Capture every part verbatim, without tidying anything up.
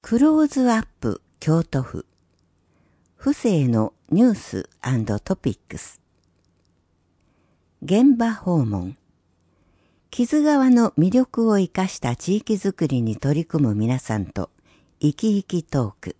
クローズアップ京都府府政のニュース&トピックス現場訪問木津川の魅力を生かした地域づくりに取り組む皆さんと生き生きトーク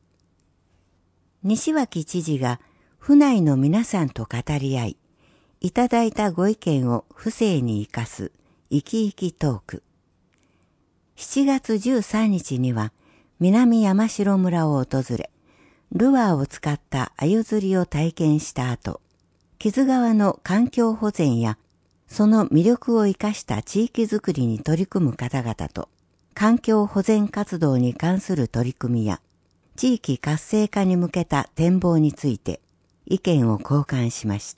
西脇知事が府内の皆さんと語り合いいただいたご意見を府政に生かす生き生きトークしちがつじゅうさんにちには南山城村を訪れ、ルアーを使った鮎釣りを体験した後、木津川の環境保全やその魅力を生かした地域づくりに取り組む方々と、環境保全活動に関する取り組みや、地域活性化に向けた展望について意見を交換しました。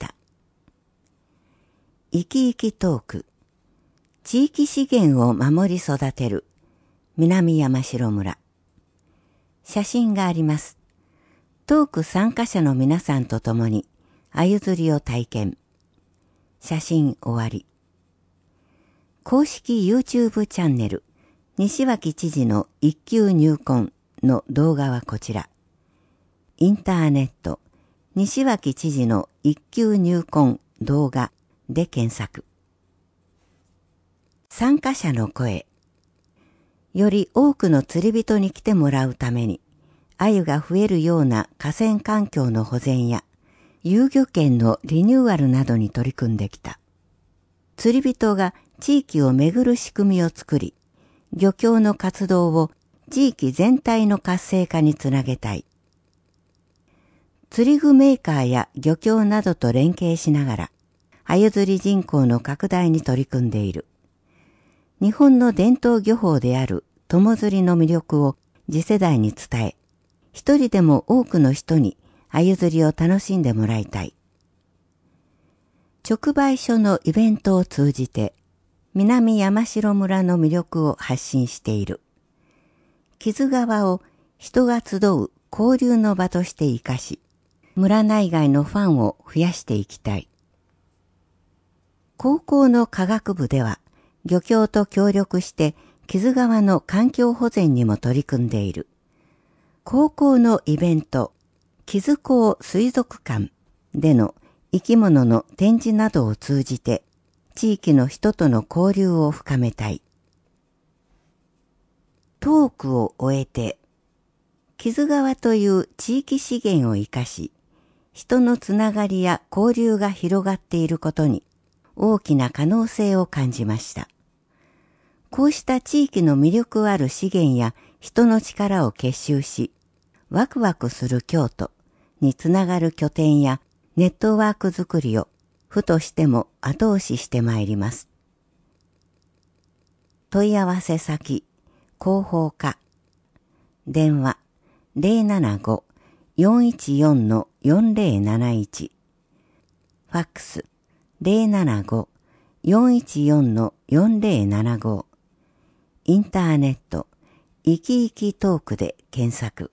生き生きトーク、地域資源を守り育てる南山城村。写真があります。トーク参加者の皆さんと共に鮎釣りを体験。写真終わり。公式 YouTube チャンネル西脇知事の一級入魂の動画はこちら。インターネット西脇知事の一級入魂動画で検索。参加者の声。より多くの釣り人に来てもらうために、鮎が増えるような河川環境の保全や、遊漁権のリニューアルなどに取り組んできた。釣り人が地域を巡る仕組みを作り、漁協の活動を地域全体の活性化につなげたい。釣り具メーカーや漁協などと連携しながら、鮎釣り人口の拡大に取り組んでいる。日本の伝統漁法である友釣りの魅力を次世代に伝え、一人でも多くの人に鮎釣りを楽しんでもらいたい。直売所のイベントを通じて、南山城村の魅力を発信している。木津川を人が集う交流の場として生かし、村内外のファンを増やしていきたい。高校の科学部では、漁協と協力して木津川の環境保全にも取り組んでいる。高校のイベント、木津港水族館での生き物の展示などを通じて地域の人との交流を深めたい。トークを終えて、木津川という地域資源を生かし、人のつながりや交流が広がっていることに大きな可能性を感じました。こうした地域の魅力ある資源や人の力を結集し、ワクワクする京都につながる拠点やネットワークづくりを府としても後押ししてまいります。問い合わせ先、広報課、電話 ゼロななご よんいちよん よんゼロなないち、ファックス ゼロななご よんいちよん よんゼロななご、インターネット、生き生きトークで検索。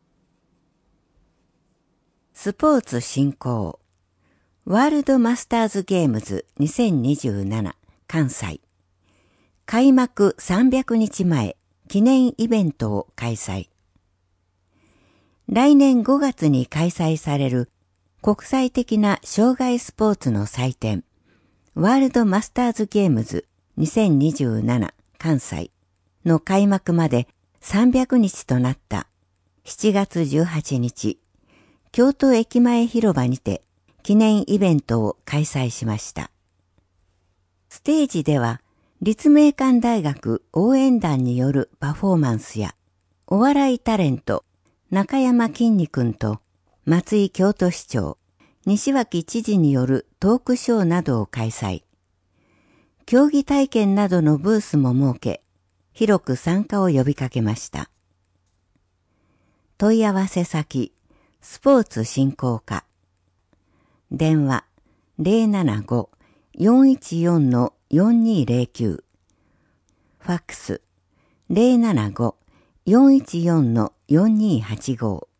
スポーツ振興。ワールドマスターズゲームズにせんにじゅうなな関西。開幕さんびゃくにちまえ記念イベントを開催。来年ごがつに開催される国際的な障害スポーツの祭典、ワールドマスターズゲームズにせんにじゅうなな関西の開幕までさんびゃくにちとなったしちがつじゅうはちにち、京都駅前広場にて記念イベントを開催しました。ステージでは立命館大学応援団によるパフォーマンスやお笑いタレント中山きんに君と松井京都市長、西脇知事によるトークショーなどを開催。競技体験などのブースも設け、広く参加を呼びかけました。問い合わせ先、スポーツ振興課。電話 ゼロななご よんいちよん よんにゼロきゅう、ファックス ゼロななご よんいちよん よんにはちご。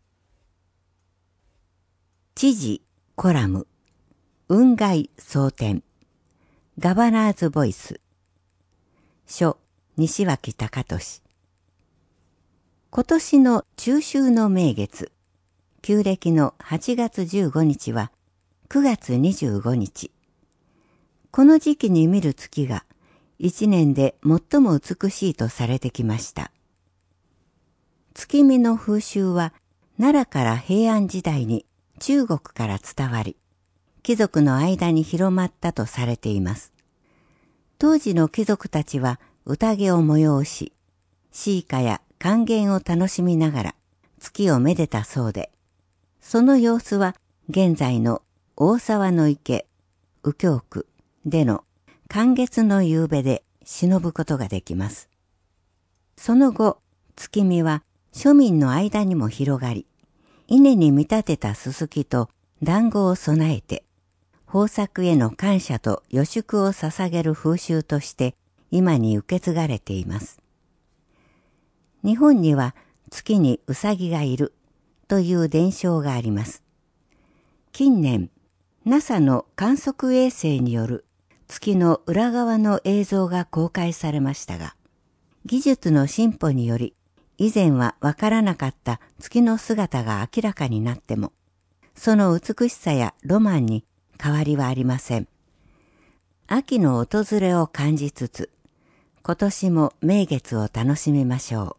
知事コラム、雲外蒼天、ガバナーズボイス、書西脇隆俊。 今年の中秋の名月、旧暦のはちがつじゅうごにちはくがつにじゅうごにち。この時期に見る月が一年で最も美しいとされてきました。月見の風習は奈良から平安時代に中国から伝わり、貴族の間に広まったとされています。当時の貴族たちは宴を催し、詩歌や管弦を楽しみながら月をめでたそうで、その様子は現在の大沢の池、右京区での寒月の夕べで忍ぶことができます。その後、月見は庶民の間にも広がり、稲に見立てたすすきと団子を備えて、豊作への感謝と予祝を捧げる風習として今に受け継がれています。日本には月にうさぎがいるという伝承があります。近年、ナサ の観測衛星による月の裏側の映像が公開されましたが、技術の進歩により以前はわからなかった月の姿が明らかになっても、その美しさやロマンに変わりはありません。秋の訪れを感じつつ、今年も名月を楽しみましょう。